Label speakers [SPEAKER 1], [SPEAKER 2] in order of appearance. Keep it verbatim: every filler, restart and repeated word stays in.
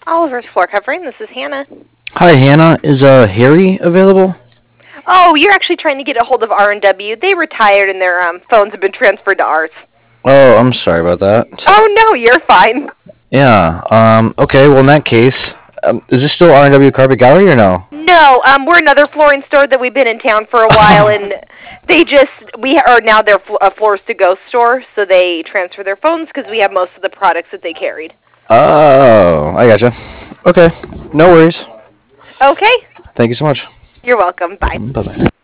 [SPEAKER 1] Oliver's Floor Covering. This is Hannah.
[SPEAKER 2] Hi, Hannah. Is uh Harry available?
[SPEAKER 1] Oh, you're actually trying to get a hold of R and W. They retired and their um, phones have been transferred to ours.
[SPEAKER 2] Oh, I'm sorry about that.
[SPEAKER 1] Oh no, you're fine.
[SPEAKER 2] Yeah. Um. Okay. Well, in that case, um, is this still R and W Carpet Gallery or no?
[SPEAKER 1] No, um, we're another flooring store that we've been in town for a while, and they just we are now their fl- a floors to go store, so they transfer their phones because we have most of the products that they carried.
[SPEAKER 2] Oh, I gotcha. Okay. No worries.
[SPEAKER 1] Okay,
[SPEAKER 2] Thank you so much.
[SPEAKER 1] you're welcome. Bye.
[SPEAKER 2] Bye bye.